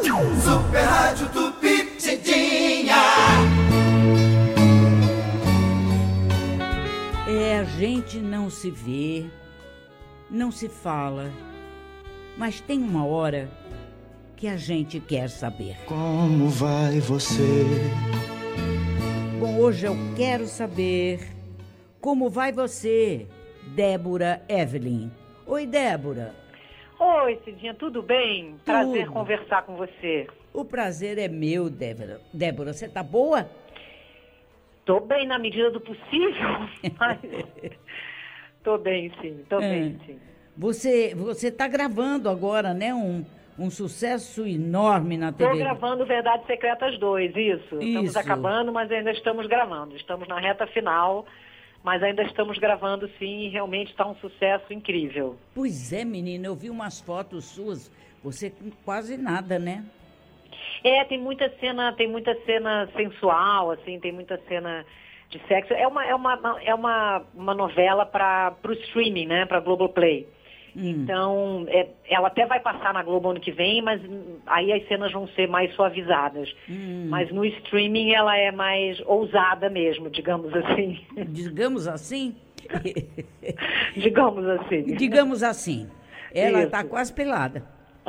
Super Rádio Tupitidinha. A gente não se vê, não se fala, mas tem uma hora que a gente quer saber. Como vai você? Bom, hoje eu quero saber como vai você, Débora Evelyn. Oi, Débora. Oi, Cidinha, tudo bem? Prazer Tudo. conversar com você. O prazer é meu, Débora. Débora, você tá boa? Tô bem na medida do possível, mas tô bem, sim, tô bem, sim. Você tá gravando agora, né, um sucesso enorme na TV. Tô gravando Verdades Secretas 2, isso. Estamos Isso. acabando, mas ainda estamos gravando. Estamos na reta final, mas ainda estamos gravando, sim, e realmente está um sucesso incrível. Pois é, menina, eu vi umas fotos suas, você com quase nada, né? Tem muita cena sensual, assim, tem muita cena de sexo. É uma novela para o streaming, né, para Globoplay. Então, ela até vai passar na Globo ano que vem, mas aí as cenas vão ser mais suavizadas. Mas no streaming ela é mais ousada mesmo, digamos assim. Digamos assim? Digamos assim. Digamos assim. Ela está Isso. quase pelada.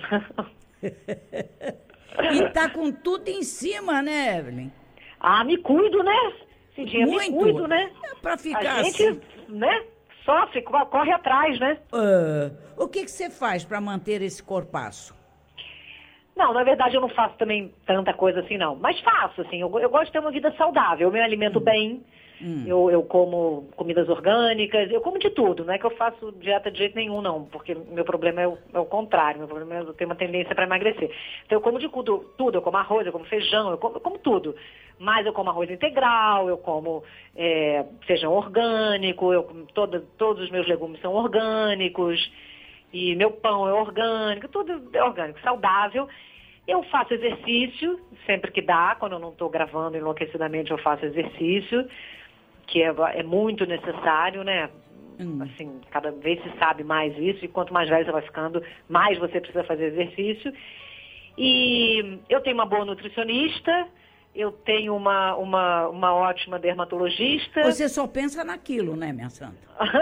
E tá com tudo em cima, né, Evelyn? Me cuido, né? Cidinha, me cuido, né? É pra ficar A gente, assim. né, sofre, corre atrás, né? O que você faz para manter esse corpaço? Não, na verdade eu não faço também tanta coisa assim, não. Mas faço, assim, eu gosto de ter uma vida saudável, eu me alimento bem, eu como comidas orgânicas, eu como de tudo, não é que eu faço dieta de jeito nenhum, não, porque meu problema é o contrário, meu problema é eu tenho uma tendência para emagrecer. Então eu como de tudo, eu como arroz, eu como feijão, eu como tudo. Mas eu como arroz integral, eu como feijão orgânico, todos os meus legumes são orgânicos, e meu pão é orgânico, tudo é orgânico, saudável. Eu faço exercício, sempre que dá, quando eu não estou gravando enlouquecidamente eu faço exercício, que é muito necessário, né? Assim, cada vez se sabe mais isso, e quanto mais velho você vai ficando, mais você precisa fazer exercício. E eu tenho uma boa nutricionista, eu tenho uma ótima dermatologista. Você só pensa naquilo, né, minha santa?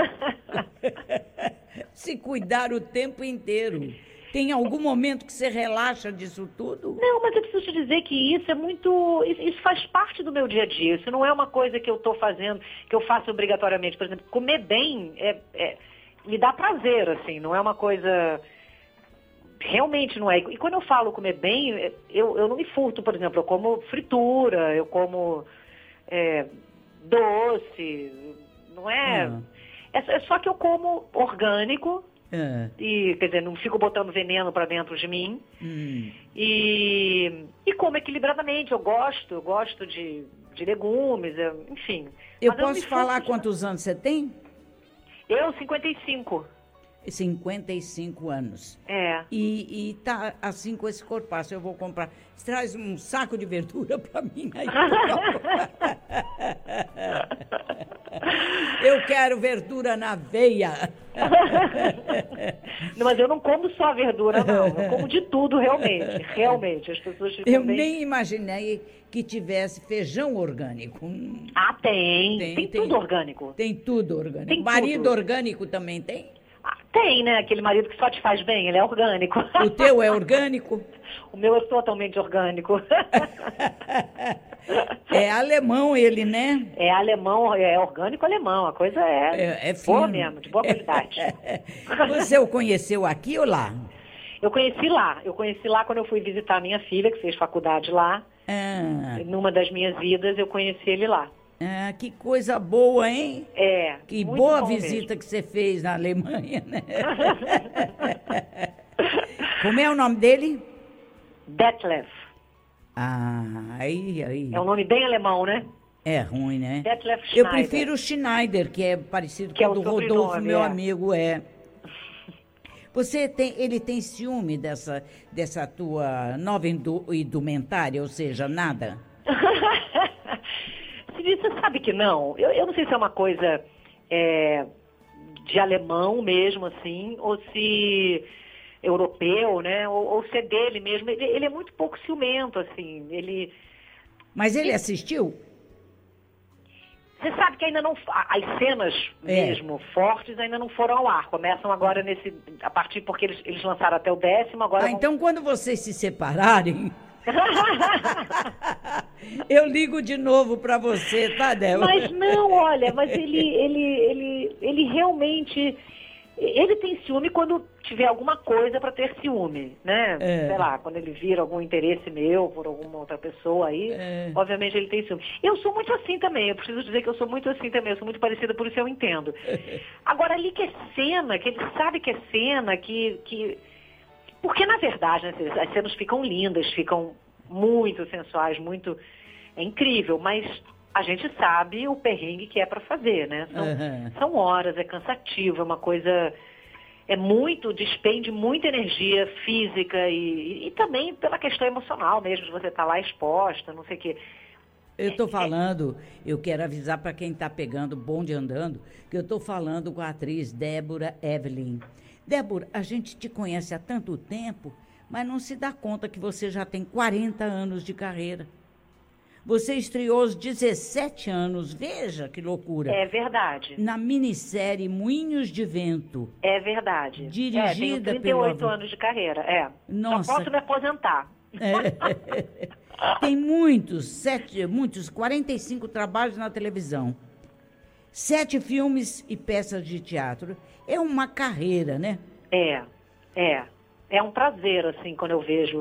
Se cuidar o tempo inteiro. Tem algum momento que você relaxa disso tudo? Não, mas eu preciso te dizer que isso é muito... Isso faz parte do meu dia a dia. Isso não é uma coisa que eu estou fazendo, que eu faço obrigatoriamente. Por exemplo, comer bem me dá prazer, assim. Não é uma coisa... Realmente não é. E quando eu falo comer bem, eu não me furto, por exemplo. Eu como fritura, eu como doce. Não é... É só que eu como orgânico. E, quer dizer, não fico botando veneno para dentro de mim. E como equilibradamente. Eu gosto de legumes, enfim. Eu Mas não posso me falar furto, quantos anos você tem? Eu, 55. 55 anos. E tá assim com esse corpaço. Eu vou comprar. Você traz um saco de verdura para mim aí. Eu quero verdura na veia. Não, mas eu não como só verdura, não. Eu como de tudo, realmente. Realmente. As pessoas ficam Eu bem... nem imaginei que tivesse feijão orgânico. Tem tudo orgânico. Tem tudo orgânico. Tem Marido tudo. orgânico também tem? Tem, né? Aquele marido que só te faz bem, ele é orgânico. O teu é orgânico? O meu é totalmente orgânico. É alemão ele, né? É alemão, é orgânico alemão. A coisa é boa fino. mesmo, de boa qualidade. Você o conheceu aqui ou lá? Eu conheci lá quando eu fui visitar a minha filha, que fez faculdade lá. Numa das minhas idas, eu conheci ele lá. Que coisa boa, hein? Que muito boa bom visita mesmo. que você fez na Alemanha, né? Como é o nome dele? Detlef. Aí. É um nome bem alemão, né? É ruim, né? Detlef Eu Schneider. prefiro o Schneider, que é parecido Que com é o o do Rodolfo, sobrenome, meu amigo, Ele tem ciúme dessa tua nova indumentária, ou seja, nada? Você sabe que não. Eu não sei se é uma coisa de alemão mesmo, assim, ou se europeu, né? Ou ser dele mesmo. Ele é muito pouco ciumento, assim. Mas ele assistiu? Você sabe que ainda não... As cenas mesmo fortes ainda não foram ao ar. Começam agora a partir porque eles lançaram até o 10º, agora... Então quando vocês se separarem... eu ligo de novo para você, tá, Débora? Mas não, olha, mas ele realmente... Ele tem ciúme quando tiver alguma coisa para ter ciúme, né? Sei lá, quando ele vira algum interesse meu por alguma outra pessoa aí, obviamente ele tem ciúme. Eu sou muito assim também, eu preciso dizer que eu sou muito assim também, eu sou muito parecida, por isso eu entendo. Agora, ali que é cena, que ele sabe que é cena, que... Porque, na verdade, né, as cenas ficam lindas, ficam muito sensuais, muito... É incrível, mas... A gente sabe o perrengue que é para fazer, né? São horas, é cansativo, é uma coisa... despende muita energia física e também pela questão emocional mesmo, de você estar lá exposta, não sei o quê. Eu estou falando, eu quero avisar para quem está pegando bonde andando, que eu estou falando com a atriz Débora Evelyn. Débora, a gente te conhece há tanto tempo, mas não se dá conta que você já tem 40 anos de carreira. Você estreou aos 17 anos, veja que loucura. É verdade. Na minissérie Moinhos de Vento. É verdade. Dirigida tenho 38 anos de carreira, Nossa. Só posso me aposentar. Tem muitos, 45 trabalhos na televisão. 7 filmes e peças de teatro. É uma carreira, né? É um prazer, assim, quando eu vejo...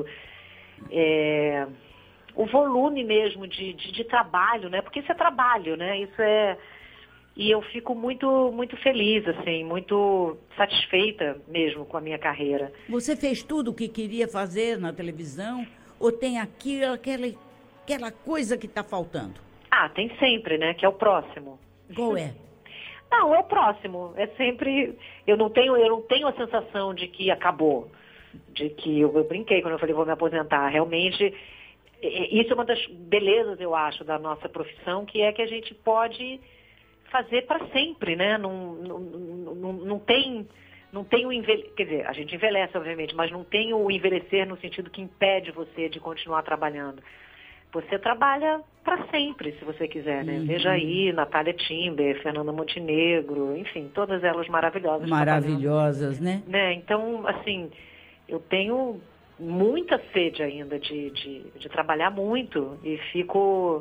o volume mesmo de trabalho, né? Porque isso é trabalho, né? E eu fico muito, muito feliz, assim, muito satisfeita mesmo com a minha carreira. Você fez tudo o que queria fazer na televisão? Ou tem aquela coisa que está faltando? Tem sempre, né? Que é o próximo. Qual é? Não, é o próximo. É sempre... Eu não tenho a sensação de que acabou. De que eu brinquei quando eu falei, vou me aposentar. Realmente... Isso é uma das belezas, eu acho, da nossa profissão, que é que a gente pode fazer para sempre, né? Não tem o envelhecer, quer dizer, a gente envelhece, obviamente, mas não tem o envelhecer no sentido que impede você de continuar trabalhando. Você trabalha para sempre, se você quiser, né? Veja aí, Natália Timber, Fernanda Montenegro, enfim, todas elas maravilhosas. Maravilhosas, né? Então, assim, eu tenho... muita sede ainda de trabalhar muito e fico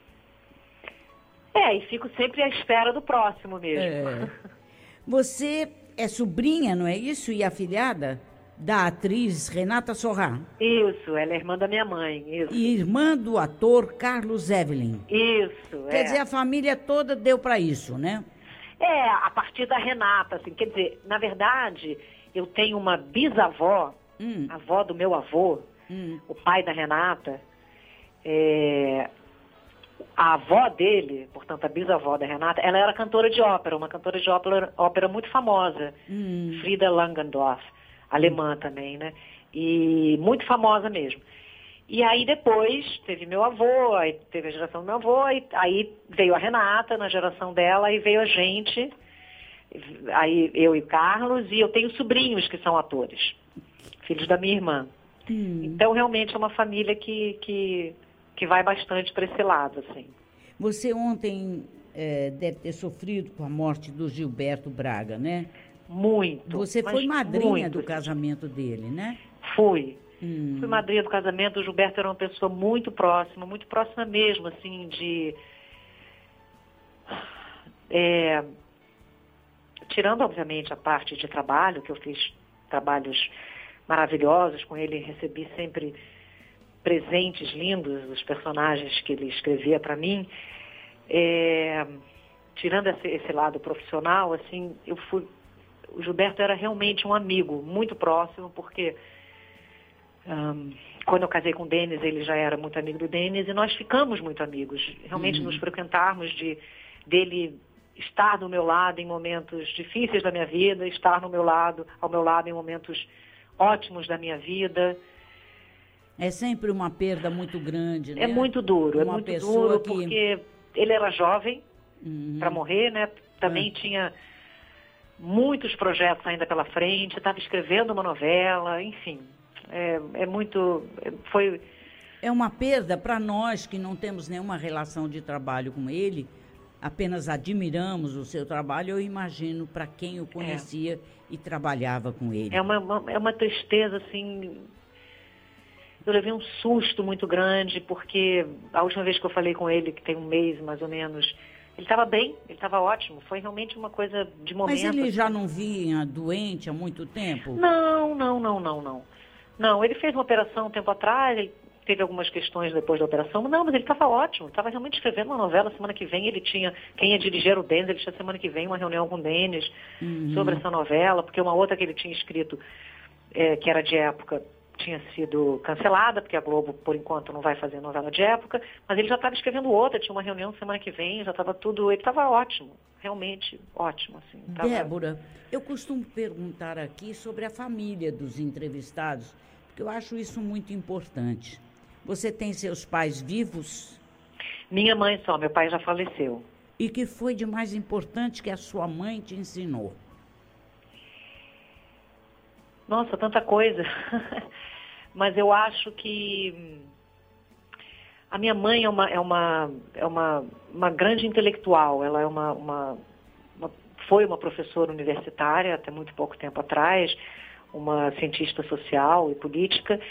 sempre à espera do próximo mesmo. Você é sobrinha, não é isso? E afilhada da atriz Renata Sorrah? Isso, ela é irmã da minha mãe. Isso. E irmã do ator Carlos Evelyn? Isso, Quer dizer, a família toda deu para isso, né? A partir da Renata, assim, quer dizer, na verdade, eu tenho uma bisavó, a avó do meu avô, o pai da Renata, a avó dele, portanto a bisavó da Renata, ela era cantora de ópera, uma cantora de ópera muito famosa, Frida Langendorf, alemã também, né? E muito famosa mesmo. E aí depois teve meu avô, aí teve a geração do meu avô, aí veio a Renata na geração dela, e veio a gente, aí eu e o Carlos, e eu tenho sobrinhos que são atores. Filhos da minha irmã. Então, realmente, é uma família que vai bastante para esse lado, assim. Você ontem deve ter sofrido com a morte do Gilberto Braga, né? Muito. Você foi madrinha do casamento dele, né? Fui. Fui madrinha do casamento. O Gilberto era uma pessoa muito próxima mesmo, assim, tirando, obviamente, a parte de trabalho, que eu fiz trabalhos maravilhosos com ele, recebi sempre presentes lindos dos personagens que ele escrevia para mim. Tirando esse lado profissional, assim, o Gilberto era realmente um amigo muito próximo, porque quando eu casei com o Denis, ele já era muito amigo do Denis, e nós ficamos muito amigos, realmente nos frequentarmos, dele estar do meu lado em momentos difíceis da minha vida, estar ao meu lado em momentos ótimos da minha vida. É sempre uma perda muito grande, né? É muito duro, duro, porque ele era jovem para morrer, né? Também tinha muitos projetos ainda pela frente, estava escrevendo uma novela, enfim. Foi... É uma perda para nós que não temos nenhuma relação de trabalho com ele, apenas admiramos o seu trabalho, eu imagino para quem o conhecia e trabalhava com ele. É uma tristeza, assim... Eu levei um susto muito grande, porque a última vez que eu falei com ele, que tem um mês mais ou menos, ele estava bem, ele estava ótimo. Foi realmente uma coisa de momento. Mas ele já não vinha doente há muito tempo? Não. Não, ele fez uma operação um tempo atrás, ele teve algumas questões depois da operação. Não, mas ele estava ótimo, estava realmente escrevendo uma novela. Semana que vem ele tinha, quem ia dirigir era o Denis, ele tinha semana que vem uma reunião com o Denis sobre essa novela, porque uma outra que ele tinha escrito, que era de época, tinha sido cancelada, porque a Globo, por enquanto, não vai fazer novela de época, mas ele já estava escrevendo outra, tinha uma reunião semana que vem, já estava tudo, ele estava ótimo, realmente ótimo. Assim, Débora, eu costumo perguntar aqui sobre a família dos entrevistados, porque eu acho isso muito importante. Você tem seus pais vivos? Minha mãe só, meu pai já faleceu. E que foi de mais importante que a sua mãe te ensinou? Nossa, tanta coisa. Mas eu acho que a minha mãe é uma grande intelectual. Ela foi uma professora universitária até muito pouco tempo atrás, uma cientista social e política.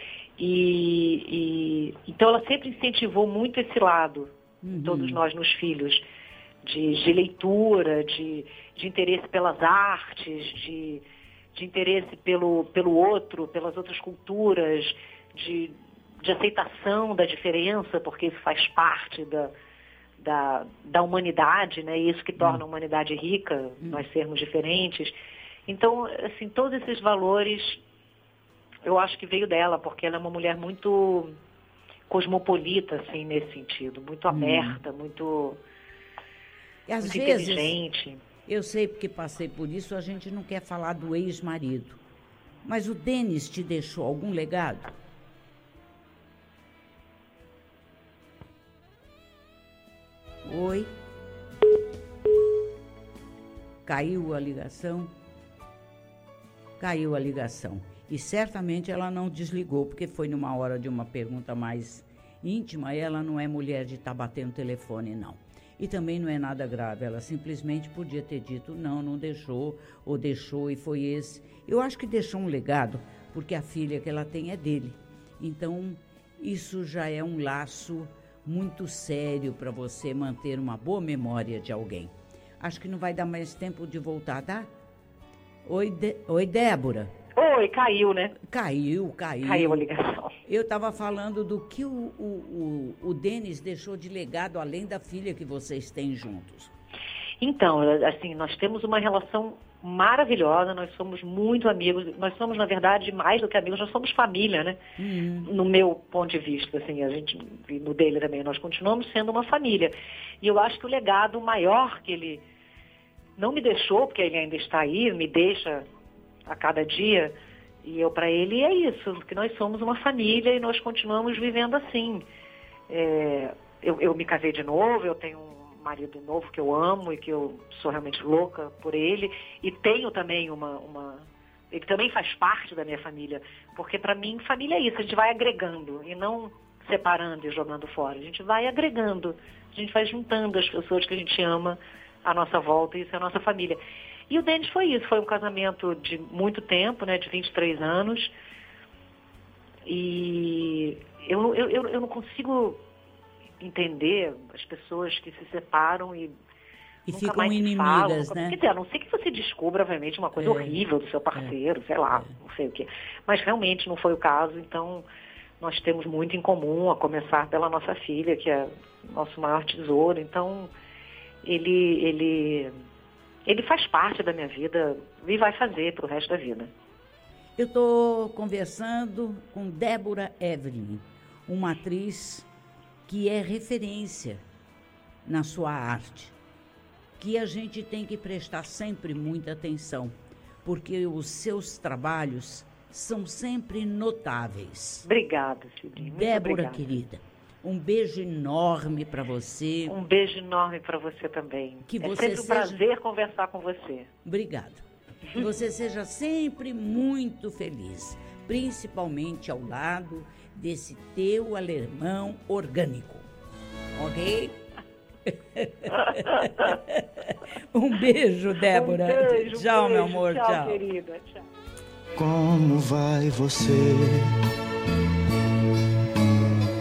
Então ela sempre incentivou muito esse lado, todos nós nos filhos, de leitura, de interesse pelas artes, de interesse pelo outro, pelas outras culturas, de aceitação da diferença, porque isso faz parte da humanidade, né? Isso que torna a humanidade rica, nós sermos diferentes. Então, assim, todos esses valores, eu acho que veio dela, porque ela é uma mulher muito cosmopolita, assim, nesse sentido, muito aberta, muito inteligente. Eu sei porque passei por isso, a gente não quer falar do ex-marido. Mas o Denis te deixou algum legado? Oi? Caiu a ligação? Caiu a ligação. E certamente ela não desligou, porque foi numa hora de uma pergunta mais íntima, e ela não é mulher de estar batendo telefone, não. E também não é nada grave, ela simplesmente podia ter dito não deixou, ou deixou e foi esse. Eu acho que deixou um legado, porque a filha que ela tem é dele. Então, isso já é um laço muito sério para você manter uma boa memória de alguém. Acho que não vai dar mais tempo de voltar, tá? Oi, Débora. Oi, caiu, né? Caiu. Caiu a ligação. Eu estava falando do que o Denis deixou de legado, além da filha que vocês têm juntos. Então, assim, nós temos uma relação maravilhosa, nós somos muito amigos, nós somos, na verdade, mais do que amigos, nós somos família, né? No meu ponto de vista, assim, a gente, e no dele também, nós continuamos sendo uma família. E eu acho que o legado maior que ele não me deixou, porque ele ainda está aí, me deixa a cada dia, e eu para ele é isso, que nós somos uma família e nós continuamos vivendo assim. Eu me casei de novo, eu tenho um marido novo que eu amo e que eu sou realmente louca por ele, e tenho também ele também faz parte da minha família, porque para mim família é isso, a gente vai agregando e não separando e jogando fora, a gente vai agregando, a gente vai juntando as pessoas que a gente ama à nossa volta, e isso é a nossa família. E o Denis foi isso, foi um casamento de muito tempo, né, de 23 anos. E eu não consigo entender as pessoas que se separam e nunca ficam mais inimigas, falam. né? Quer dizer, a não ser que você descubra, obviamente, uma coisa horrível do seu parceiro, sei lá, não sei o quê. Mas realmente não foi o caso, então nós temos muito em comum, a começar pela nossa filha, que é nosso maior tesouro. Então, ele faz parte da minha vida e vai fazer para o resto da vida. Eu estou conversando com Débora Evelyn, uma atriz que é referência na sua arte, que a gente tem que prestar sempre muita atenção, porque os seus trabalhos são sempre notáveis. Obrigada, Cidinha. Débora, querida, um beijo enorme para você. Um beijo enorme para você também. Que é você sempre um prazer conversar com você. Obrigada. Que você seja sempre muito feliz, principalmente ao lado desse teu alemão orgânico. Ok? Um beijo, Débora. Tchau, meu amor. Tchau, querida. Tchau. Como vai você?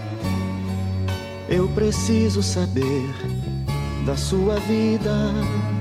Eu preciso saber da sua vida.